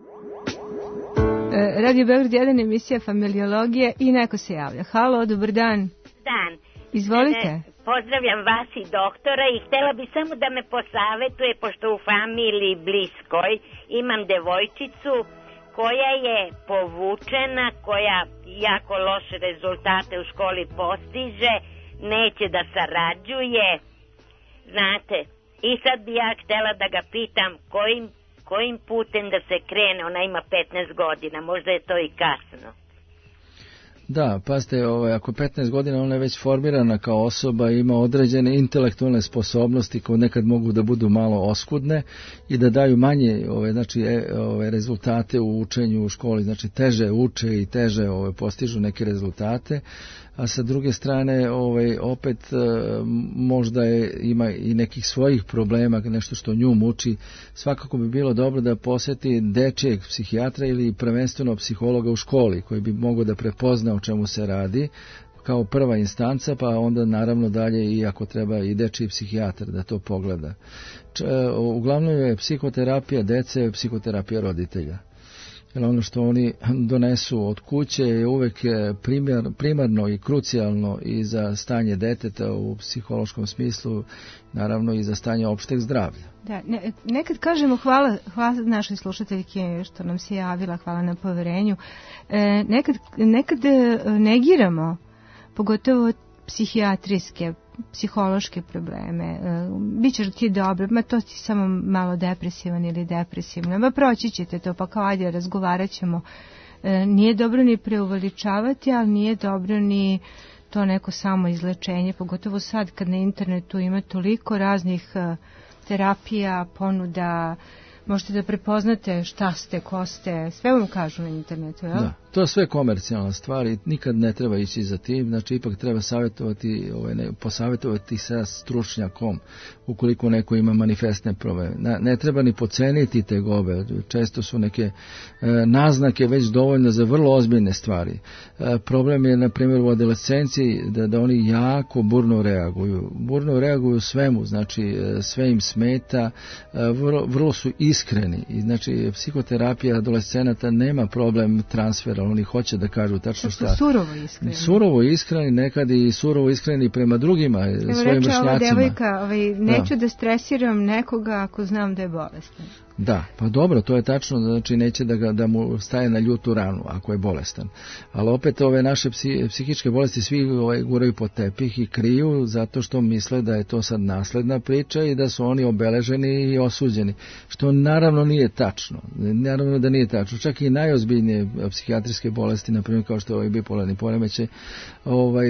S5: Radio Beograd jedan, emisija Familiologije i neko se javlja. Halo, dobar dan.
S14: Dan.
S5: Izvolite.
S14: E, pozdravljam vas i doktora i htjela bi samo da me posavetuje, pošto u familiji bliskoj imam devojčicu koja je povučena, koja jako loše rezultate u školi postiže, neće da sarađuje, znate. I sad bi ja htjela da ga pitam kojim, kojim putem da se krene, ona ima petnaest godina, možda je to i kasno.
S7: Da, pazite, ovaj, ako petnaest godina ona je već formirana kao osoba, ima određene intelektualne sposobnosti koje nekad mogu da budu malo oskudne i da daju manje ove, znači, ove, rezultate u učenju u školi, znači teže uče i teže ove, postižu neke rezultate, a sa druge strane ovaj, opet možda je, ima i nekih svojih problema, nešto što nju muči. Svakako bi bilo dobro da posjeti dečijeg psihijatra ili prvenstveno psihologa u školi koji bi mogao da prepozna o čemu se radi kao prva instanca, pa onda naravno dalje i ako treba i dečiji psihijatar da to pogleda. Č, uglavnom je psihoterapija dece, psihoterapija roditelja. Jer ono što oni donesu od kuće je uvek primjer, primarno i krucijalno i za stanje deteta u psihološkom smislu, naravno i za stanje opšteg zdravlja.
S5: Da, ne, nekad kažemo hvala, hvala našoj slušateljki što nam se javila, hvala na poverenju. E, nekad, nekad negiramo, pogotovo psihijatrijske, psihološke probleme. E, Bićeš ti dobro, ma to ti samo malo depresivan ili depresivno, ma proći ćete to, pa kao ajde razgovarat ćemo. E, nije dobro ni preuveličavati, ali nije dobro ni to neko samo izlečenje, pogotovo sad kad na internetu ima toliko raznih uh, terapija, ponuda, možete da prepoznate šta ste, ko ste, sve vam kažu na internetu, jel?
S7: Da, to je sve komercijalna stvar i nikad ne treba ići za tim, znači ipak treba savjetovati, ovaj, ne, posavjetovati sa stručnjakom ukoliko neko ima manifestne probleme. Ne, ne treba ni poceniti tegobe, često su neke e, naznake već dovoljno za vrlo ozbiljne stvari. E, problem je, na primjer, u adolescenciji da, da oni jako burno reaguju. Burno reaguju svemu, znači e, sve im smeta, e, vrlo, vrlo su iskreni. I, znači, psihoterapija adolescenata nema problem transfera, oni hoće da kažu tačno šta.
S5: Su surovo iskreni.
S7: Surovo iskreni, nekad i surovo iskreni prema drugima,
S5: Evo
S7: svojim
S5: vršnjacima. Evo reče ova devojka, ovaj, neću da. da stresiram nekoga ako znam da je bolestan.
S7: Da, pa dobro, to je tačno, znači neće da, ga, da mu staje na ljutu ranu ako je bolestan. Ali opet ove naše psi, psihičke bolesti svi ovaj, guraju pod tepih i kriju zato što misle da je to sad nasledna priča i da su oni obeleženi i osuđeni. Što naravno nije tačno. Naravno da nije tačno. Čak i najozbiljnije psihijatrijske bolesti, na primjer kao što je ovaj bipolarni poremećaj, ovaj,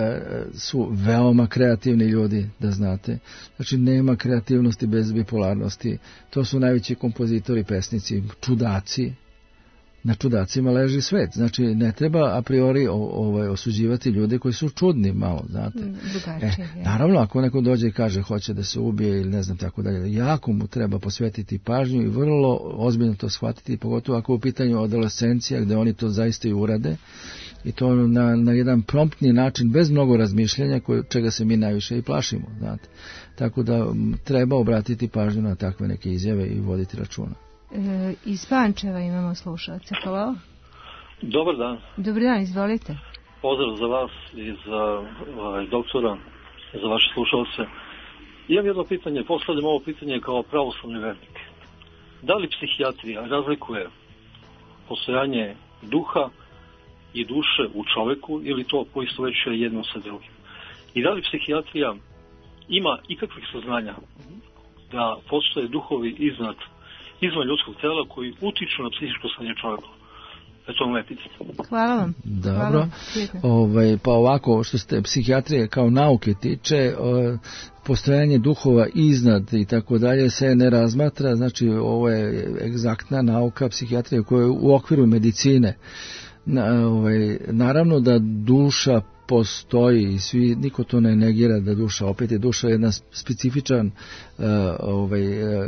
S7: su veoma kreativni ljudi, da znate. Znači nema kreativnosti bez bipolarnosti. To su najveći kompozitori, pesnici, čudaci. Na čudacima leži svet. Znači, ne treba a priori ovaj, osuđivati ljude koji su čudni malo, znate.
S5: Drugačije,
S7: e, naravno, ako neko dođe i kaže hoće da se ubije ili ne znam tako dalje, jako mu treba posvetiti pažnju i vrlo ozbiljno to shvatiti, pogotovo ako je u pitanju adolescencija gde oni to zaista i urade i to na, na jedan promptni način, bez mnogo razmišljanja, koje, čega se mi najviše i plašimo, znate. Tako da treba obratiti pažnju na takve neke izjave i voditi računa.
S5: E, iz Pančeva imamo slušalce. Halo.
S15: Dobar dan.
S5: Dobar dan, izvolite.
S15: Pozdrav za vas i za ovaj, doktora, za vaše slušalce. Imam jedno pitanje, postavljam ovo pitanje kao pravoslavni vernik. Da li psihijatrija razlikuje postojanje duha i duše u čoveku ili to poistovećuje jedno sa drugim? I da li psihijatrija ima ikakvih saznanja da postoje duhovi iznad izvan ljudskog tela koji utiču na psihičko stanje čovjeka? Eto moje pitanje.
S5: Hvala vam.
S7: Dobro. Ovaj, pa ovako, što se psihijatrije kao nauke tiče, o, postojanje duhova iznad i tako dalje se ne razmatra, znači ovo je egzaktna nauka psihijatrije koja je u okviru medicine. Na, ovaj, naravno da duša postoji i svi, niko to ne negira da duša, opet je duša jedan specifičan uh, ovaj, uh,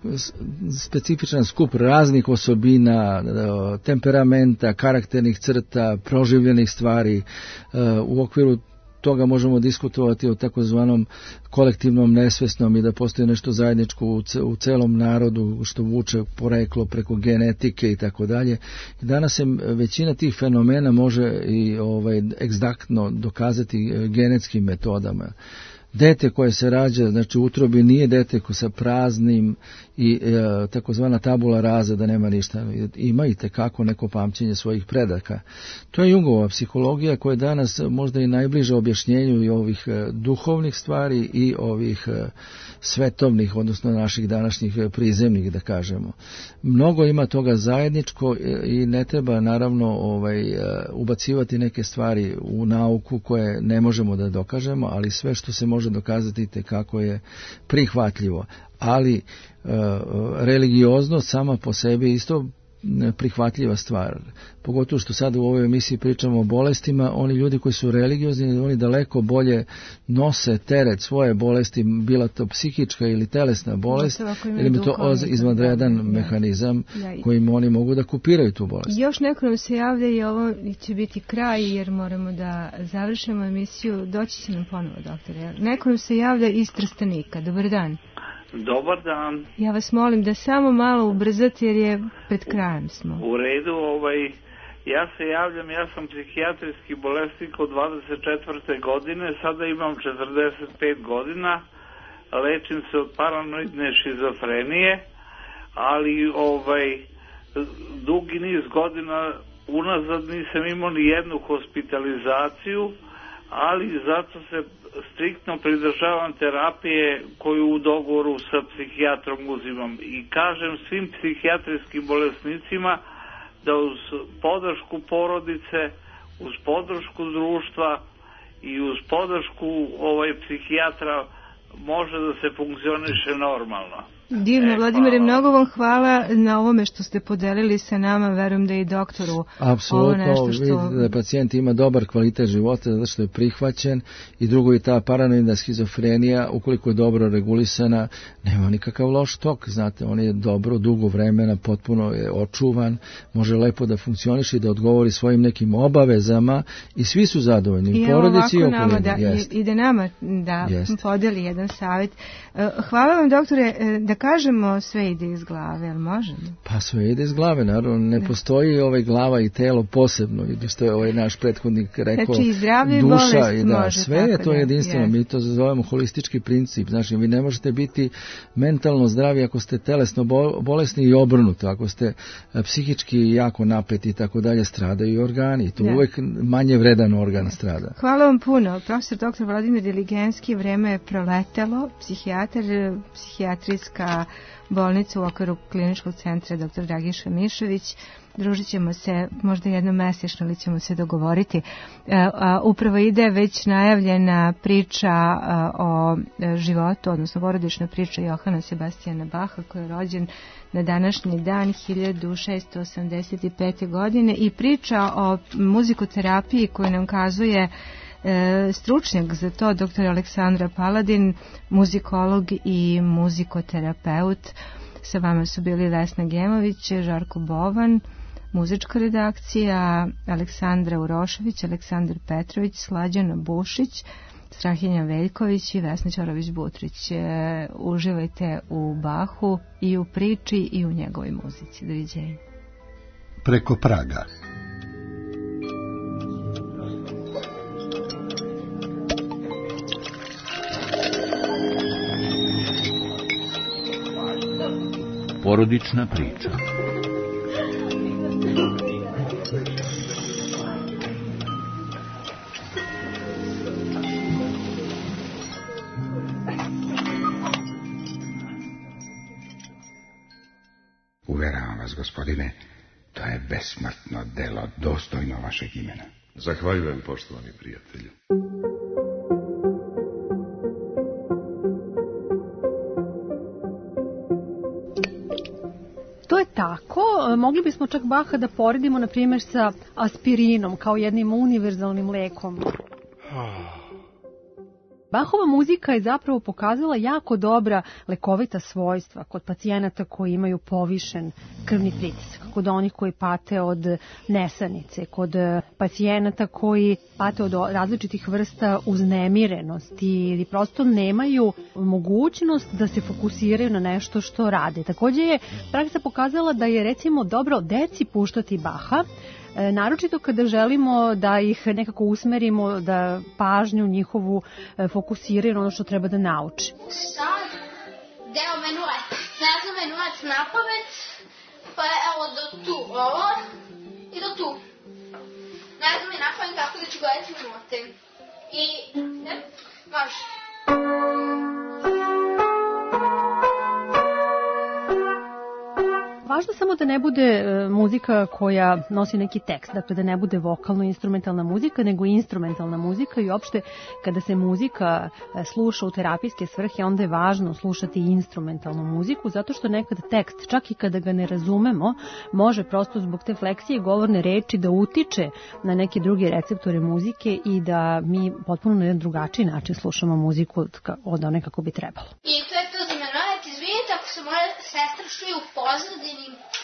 S7: specifičan skup raznih osobina, uh, temperamenta, karakternih crta, proživljenih stvari. Uh, u okviru toga možemo diskutovati o takozvanom kolektivnom nesvesnom i da postoji nešto zajedničko u, ce, u celom narodu što vuče poreklo preko genetike i tako dalje. Danas se većina tih fenomena može i ovaj egzaktno dokazati genetskim metodama. Dete koje se rađa, znači u utrobi, nije dete ko sa praznim i e, takozvana tabula rasa, da nema ništa. Ima i tekako neko pamćenje svojih predaka. To je Jungova psihologija koja je danas možda i najbliže objašnjenju i ovih e, duhovnih stvari i ovih e, svetovnih, odnosno naših današnjih prizemnih, da kažemo. Mnogo ima toga zajedničko e, i ne treba naravno ovaj, e, ubacivati neke stvari u nauku koje ne možemo da dokažemo, ali sve što se može može dokazati kako je prihvatljivo, ali e, religioznost sama po sebi isto prihvatljiva stvar. Pogotovo što sad u ovoj emisiji pričamo o bolestima, oni ljudi koji su religiozni, oni daleko bolje nose teret svoje bolesti, bila to psihička ili telesna bolest, ili bi to izvanredan da, mehanizam da, kojim oni mogu da kupiraju tu bolest.
S5: Još neko nam se javlja i ovo će biti kraj jer moramo da završimo emisiju. Doći će nam ponovo, doktore. Neko nam se javlja iz Trstenika. Dobar dan.
S16: Dobar dan.
S5: Ja vas molim da samo malo ubrzate jer je pred krajem smo.
S16: U redu, ovaj, ja se javljam, ja sam psihijatrijski bolesnik od dvadeset četvrte godine, sada imam četrdeset pet godina, lečim se od paranoidne šizofrenije, ali ovaj, dugi niz godina unazad nisam imao ni jednu hospitalizaciju, ali zato se striktno pridržavam terapije koju u dogovoru sa psihijatrom uzimam. I kažem svim psihijatrijskim bolesnicima da uz podršku porodice, uz podršku društva i uz podršku ovaj psihijatra može da se funkcioniše normalno.
S5: Divno, Vladimire, mnogo vam hvala na ovome što ste podelili sa nama, verujem da i doktoru
S7: apsolutno,
S5: ovo nešto što...
S7: Apsolutno, da pacijent ima dobar kvalitet života zato što je prihvaćen i drugo je ta paranoidna schizofrenija, ukoliko je dobro regulisana, nema nikakav loš tok, znate, on je dobro, dugo vremena, potpuno je očuvan, može lepo da funkcioniše i da odgovori svojim nekim obavezama i svi su zadovoljni, i porodici i okolini.
S5: Da, ide nama da jest. Podeli jedan savjet. Hvala vam, doktore, da kažemo sve ide iz glave, ali možemo?
S7: Pa sve ide iz glave, naravno, ne da. Postoji ovaj glava i telo posebno, i što je ovaj naš prethodnik rekao,
S5: znači, i
S7: duša i da,
S5: može,
S7: sve je to
S5: da,
S7: jedinstveno,
S5: jest.
S7: Mi to zovemo holistički princip, znači vi ne možete biti mentalno zdravi ako ste telesno bolesni i obrnuto, ako ste psihički jako napeti i tako dalje, stradaju i organi, to da. Uvek manje vredan organ strada.
S5: Hvala vam puno, profesor doktor Vladimir Diligenski, vreme je proletelo, psihijatar, psihijatrijska bolnica u okviru kliničkog centra doktor Dragiša Mišović. Družit ćemo se možda jednom mesečno ili ćemo se dogovoriti. E, a, upravo ide već najavljena priča a, o životu, odnosno porodična priča Johana Sebastijana Baha, koji je rođen na današnji dan hiljadu šeststo osamdeset pete. godine i priča o muzikoterapiji koju nam kazuje E, stručnjak za to, doktor Aleksandra Paladin, muzikolog i muzikoterapeut. Sa vama su bili Vesna Gemović, Žarko Bovan, muzička redakcija, Aleksandra Urošević, Aleksandar Petrović, Slađana Bušić, Strahinja Veljković i Vesna Ćorović-Butrić. E, uživajte u Bahu i u priči i u njegovoj muzici. Doviđenja.
S17: Preko praga.
S3: Porodična priča.
S18: Uveravam vas, gospodine, to je besmrtno delo, dostojno vašeg imena.
S19: Zahvaljujem, poštovani prijatelju.
S4: Tako, mogli bismo čak Baha da poredimo, na primjer, sa aspirinom, kao jednim univerzalnim lekom. Bahova muzika je zapravo pokazala jako dobra lekovita svojstva kod pacijenata koji imaju povišen krvni pritisak, kod onih koji pate od nesanice, kod pacijenata koji pate od različitih vrsta uznemirenosti ili prosto nemaju mogućnost da se fokusiraju na nešto što rade. Također je praksa pokazala da je recimo dobro deci puštati Baha, E, naročito kada želimo da ih nekako usmerimo, da pažnju njihovu e, fokusiraju na ono što treba da nauči.
S20: Sad, deo menuet. Ne znam menuet na pamet, pa evo do tu ovo i do tu. Ne znam i na pamet kako da ću gledati minute. I, ne, može.
S4: Važno samo da ne bude e, muzika koja nosi neki tekst, dakle da ne bude vokalno-instrumentalna muzika, nego instrumentalna muzika i uopšte kada se muzika e, sluša u terapijske svrhe, onda je važno slušati instrumentalnu muziku, zato što nekad tekst, čak i kada ga ne razumemo, može prosto zbog te fleksije govorne reči da utiče na neke druge receptore muzike i da mi potpuno na jedan drugačiji način slušamo muziku od, od one kako bi trebalo.
S20: I to je to za mene, izvinite ako se moja sestra čuje u pozadini.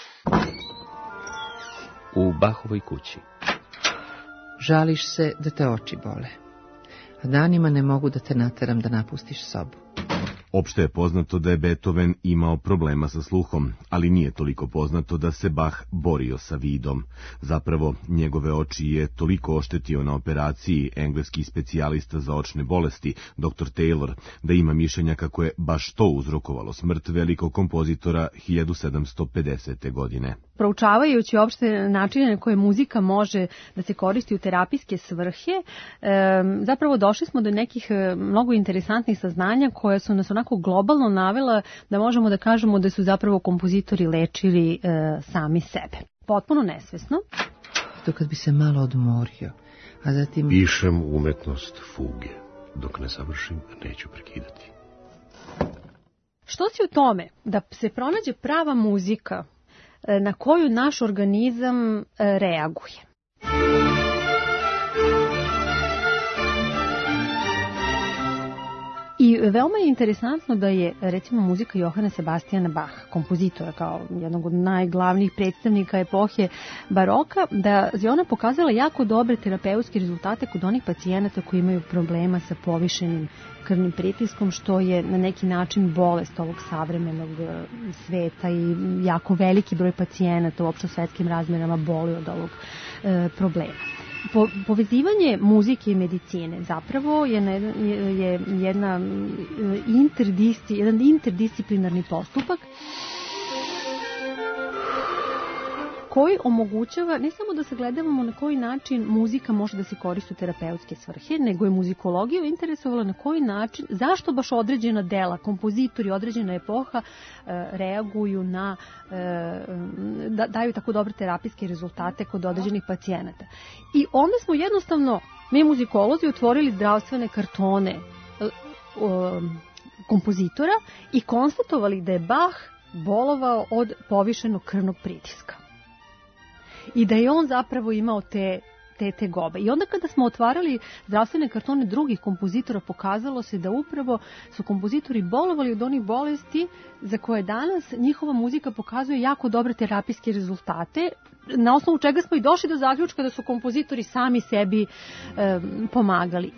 S21: U Bahovoj kući. Žališ se da te oči bole, a danima ne mogu da te nateram da napustiš sobu.
S22: Opšte je poznato da je Beethoven imao problema sa sluhom, ali nije toliko poznato da se Bach borio sa vidom. Zapravo, njegove oči je toliko oštetio na operaciji engleski specijalista za očne bolesti, doktor Taylor, da ima mišljenja kako je baš to uzrokovalo smrt velikog kompozitora hiljadu sedamsto pedesete. godine.
S4: Proučavajući opšte načine na koje muzika može da se koristi u terapijske svrhe, e, zapravo došli smo do nekih mnogo interesantnih saznanja koje su nas onako globalno navela da možemo da kažemo da su zapravo kompozitori lečili e, sami sebe. Potpuno nesvesno.
S21: To kad bi se malo odmorio, a zatim...
S19: Pišem umetnost fuge. Dok ne završim, neću prekidati.
S4: Što si u tome da se pronađe prava muzika na koju naš organizam reaguje? I veoma je interesantno da je, recimo, muzika Johana Sebastijana Baha, kompozitora, kao jednog od najglavnijih predstavnika epohe baroka, da je ona pokazala jako dobre terapeutske rezultate kod onih pacijenata koji imaju problema sa povišenim krvnim pritiskom, što je na neki način bolest ovog savremenog sveta i jako veliki broj pacijenata u opšto svetskim razmerama boli od ovog e, problema. Po, povezivanje muzike i medicine zapravo je, ne, je jedna interdisci, jedan interdisciplinarni postupak koji omogućava ne samo da sagledavamo na koji način muzika može da se koristi u terapeutske svrhe, nego je muzikologiju interesovala na koji način, zašto baš određena dela, kompozitori, određena epoha e, reaguju na, e, da, daju tako dobre terapijske rezultate kod određenih pacijenata. I onda smo jednostavno, mi muzikolozi, otvorili zdravstvene kartone e, o, kompozitora i konstatovali da je Bach bolovao od povišenog krvnog pritiska. I da je on zapravo imao te, te tegobe. I onda kada smo otvarali zdravstvene kartone drugih kompozitora, pokazalo se da upravo su kompozitori bolovali od onih bolesti za koje danas njihova muzika pokazuje jako dobre terapijske rezultate, na osnovu čega smo i došli do zaključka da su kompozitori sami sebi e, pomagali.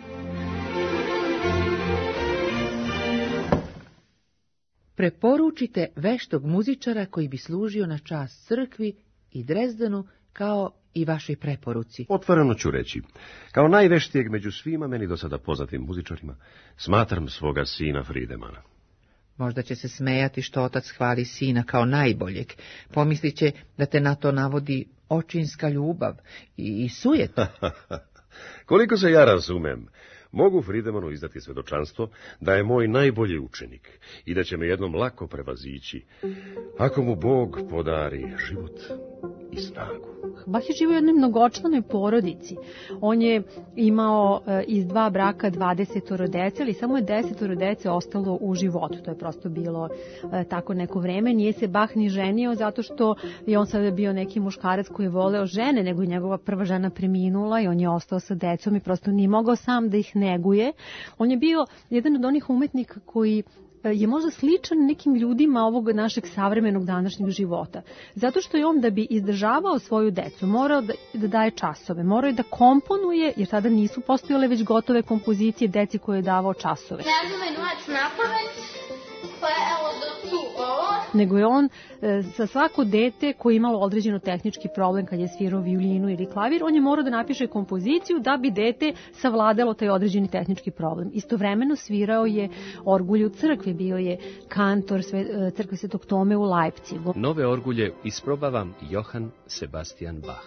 S21: Preporučite veštog muzičara koji bi služio na čast crkvi i Drezdenu, kao i vašoj preporuci.
S2: Otvoreno ću reći, kao najveštijeg među svima meni do sada poznatim muzičarima, smatram svoga sina Friedemana.
S21: Možda će se smejati što otac hvali sina kao najboljeg. Pomislit će da te na to navodi očinska ljubav i, i sujet.
S2: Koliko se ja razumem, mogu Friedemanu izdati svedočanstvo da je moj najbolji učenik i da će me jednom lako prevazići, ako mu Bog podari život i snagu.
S4: Bach je živio u jednoj mnogočlanoj porodici. On je imao e, iz dva braka dvadesetoro dece, ali samo je desetoro dece ostalo u životu. To je prosto bilo e, tako neko vreme. Nije se Bach ni ženio zato što je on sada bio neki muškarac koji je voleo žene, nego je njegova prva žena preminula i on je ostao sa decom i prosto nije mogao sam da ih neguje. On je bio jedan od onih umetnika koji je možda sličan nekim ljudima ovog našeg savremenog današnjeg života. Zato što je on, da bi izdržavao svoju decu, morao da, da daje časove, morao je da komponuje, jer tada nisu postojale već gotove kompozicije deci koje je davao časove.
S20: Ne znam je novac na pamet, pa evo do tu ovo.
S4: Nego je on e, za svako dete koje je imalo određeno tehnički problem kad je svirao violinu ili klavir, on je morao da napiše kompoziciju da bi dete savladalo taj određeni tehnički problem. Istovremeno svirao je orgulje u crkvi, bio je kantor sve, crkve Svetog Tome u Leipzigu.
S6: Nove orgulje isprobavam Johann Sebastian Bach.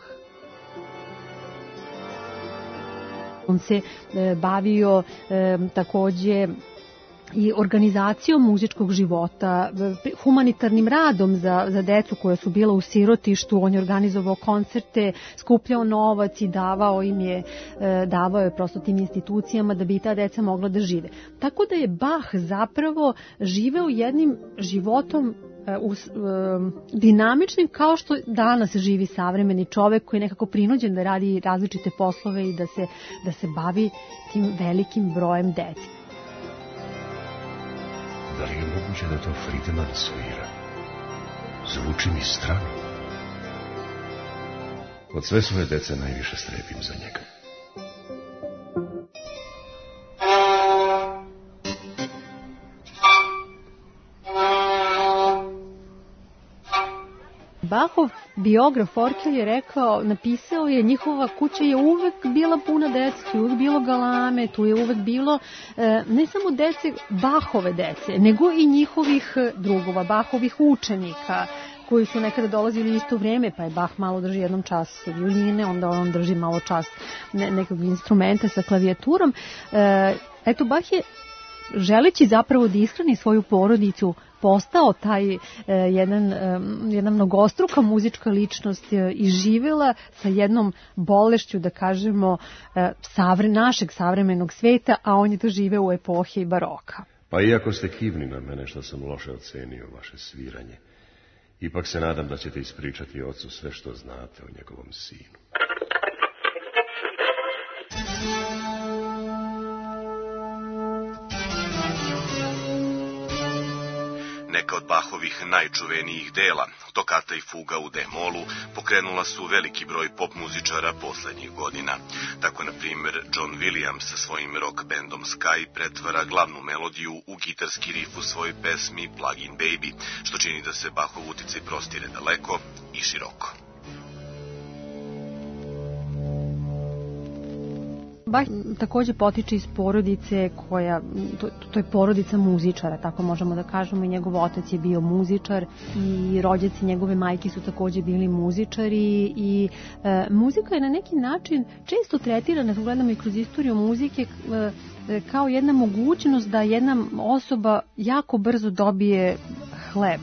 S4: On se e, bavio e, takođe i organizacijom muzičkog života, humanitarnim radom za, za decu koja su bila u sirotištu. On je organizovao koncerte, skupljao novac i davao im je, davao je prosto tim institucijama da bi ta deca mogla da žive. Tako da je Bach zapravo živeo jednim životom u, dinamičnim kao što danas živi savremeni čovek koji je nekako prinuđen da radi različite poslove i da se, da se bavi tim velikim brojem dece.
S2: Da li je moguće da to Friedemann svira? Zvuči mi strano. Od sve svoje dece najviše strepim za njega.
S4: Bachov biograf Forkel je rekao, napisao je, njihova kuća je uvek bila puna dece, uvek bilo galame, tu je uvek bilo e, ne samo dece, Bachove dece, nego i njihovih drugova, Bachovih učenika, koji su nekada dolazili isto vreme, pa je Bach malo drži jednom čas violine, onda on drži malo čas ne, nekog instrumenta sa klavijaturom. E, eto, Bach je, želeći zapravo da ishrani svoju porodicu, postao taj e, jedan, e, jedna mnogostruka muzička ličnost e, i živjela sa jednom bolešću, da kažemo, e, savre, našeg savremenog sveta, a on je to živeo u epohi baroka.
S2: Pa iako ste kivni na mene što sam loše ocenio vaše sviranje, ipak se nadam da ćete ispričati ocu sve što znate o njegovom sinu.
S22: Neka od Bachovih najčuvenijih dela, Tokata i fuga u D-molu, pokrenula su veliki broj pop muzičara poslednjih godina. Tako, na primjer, John Williams sa svojim rock bandom Sky pretvara glavnu melodiju u gitarski rif u svojoj pesmi Plug-in Baby, što čini da se Bachov uticaj prostire daleko i široko.
S4: Bach takođe potiče iz porodice koja, to, to je porodica muzičara, tako možemo da kažemo, i njegov otac je bio muzičar i rođaci njegove majke su takođe bili muzičari i e, muzika je na neki način često tretirana, gledamo i kroz istoriju muzike, e, kao jedna mogućnost da jedna osoba jako brzo dobije hleb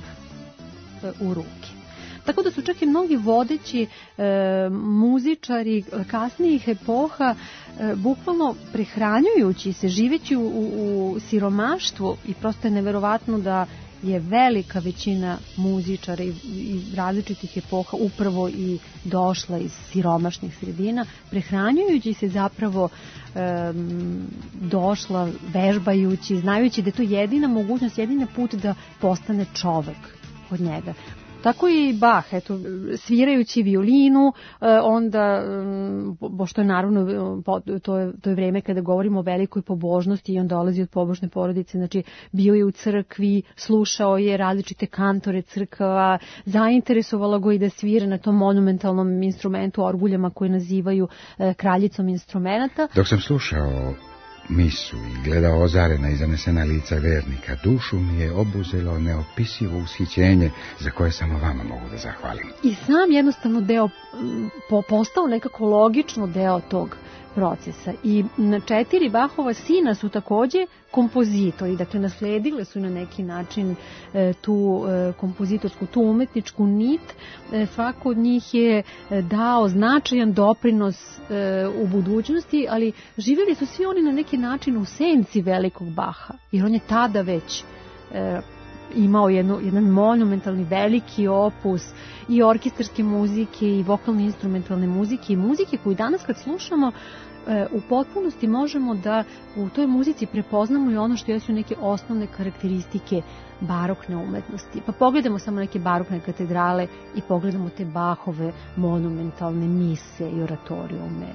S4: e, u ruke. Tako da su čak i mnogi vodeći e, muzičari kasnijih epoha e, bukvalno prehranjujući se, živeći u, u siromaštvu, i prosto je neverovatno da je velika većina muzičara iz različitih epoha upravo i došla iz siromašnih sredina, prehranjujući se zapravo e, došla vežbajući, znajući da je to jedina mogućnost, jedini put da postane čovek od njega. Tako i Bach, eto, svirajući violinu, onda, pošto je naravno, to je, to je vreme kada govorimo o velikoj pobožnosti i on dolazi od pobožne porodice, znači bio je u crkvi, slušao je različite kantore crkava, zainteresovala go i da svira na tom monumentalnom instrumentu, orguljama koje nazivaju kraljicom instrumenta.
S18: Dok sam slušao misu i gledao ozarena i zanesena lica vernika, dušu mi je obuzelo neopisivo ushićenje za koje samo vama mogu da zahvalim.
S4: I sam jednostavno deo, po, postao nekako logično deo tog procesa. I na četiri Bachova sina su takođe kompozitori, dakle nasledile su na neki način e, tu e, kompozitorsku, tu umetničku nit. E, svako od njih je dao značajan doprinos e, u budućnosti, ali živjeli su svi oni na neki način u senci velikog Bacha, jer on je tada već e, imao jedno, jedan monumentalni veliki opus i orkestarske muzike i vokalne instrumentalne muzike i muzike koju danas kad slušamo u potpunosti možemo da u toj muzici prepoznamo i ono što jesu neke osnovne karakteristike barokne umetnosti. Pa pogledamo samo neke barokne katedrale i pogledamo te Bachove monumentalne mise i oratorijume.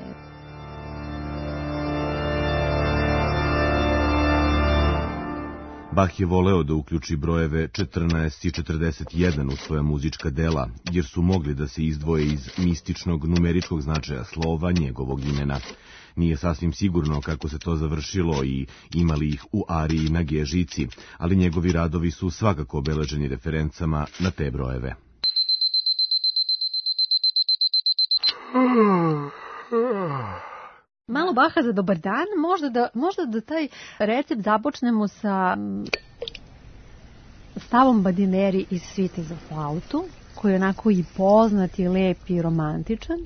S22: Bach je voleo da uključi brojeve četrnaest i četrdeset jedan u svoja muzička dela, jer su mogli da se izdvoje iz mističnog numeričkog značaja slova njegovog imena. Nije sasvim sigurno kako se to završilo i imali ih u ariji na G žici, ali njegovi radovi su svakako obeleženi referencama na te brojeve.
S4: Malo Bacha za dobar dan, možda da, možda da taj recept započnemo sa stavom Badineri iz Svite za flautu, koji je onako i poznat i lep i romantičan.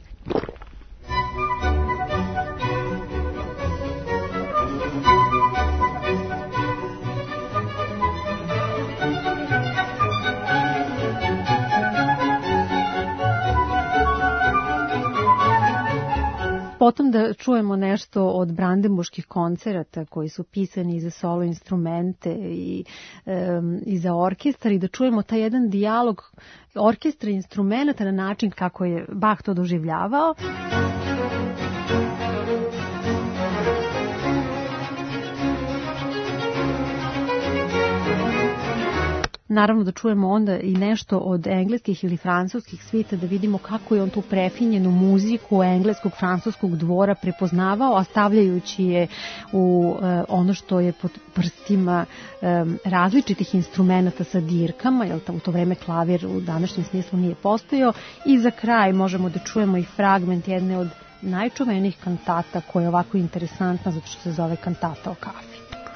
S4: Potom da čujemo nešto od brandenburških koncerata koji su pisani i za solo instrumente i, um, i za orkestar, i da čujemo taj jedan dijalog orkestra i instrumenta na način kako je Bach to doživljavao. Naravno da čujemo onda i nešto od engleskih ili francuskih svita, da vidimo kako je on tu prefinjenu muziku engleskog, francuskog dvora prepoznavao, a stavljajući je u e, ono što je pod prstima e, različitih instrumenta sa dirkama, jer u to vreme klavir u današnjem smislu nije postojao. I za kraj možemo da čujemo i fragment jedne od najčuvenijih kantata koja je ovako interesantna zato što se zove Kantata o kafi.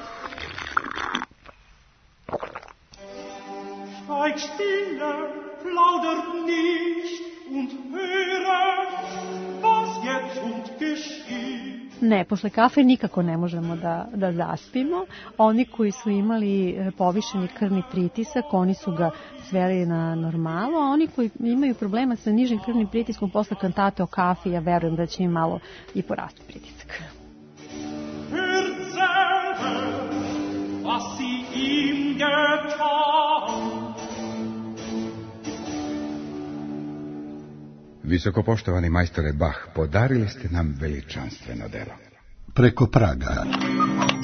S1: Schweig stille, plaudert nicht und höre, was jetzt und geschieht.
S4: Ne, posle kafe nikako ne možemo da, da zaspimo. Oni koji su imali povišeni krvni pritisak, oni su ga sveli na normalu, a oni koji imaju problema sa nižim krvnim pritiskom posle kantate o kafi, ja verujem da će im malo i porasti pritisak.
S1: Was sie ihm getan.
S18: Visokopoštovani majstore Bach, podarili ste nam veličanstveno delo.
S17: Preko praga.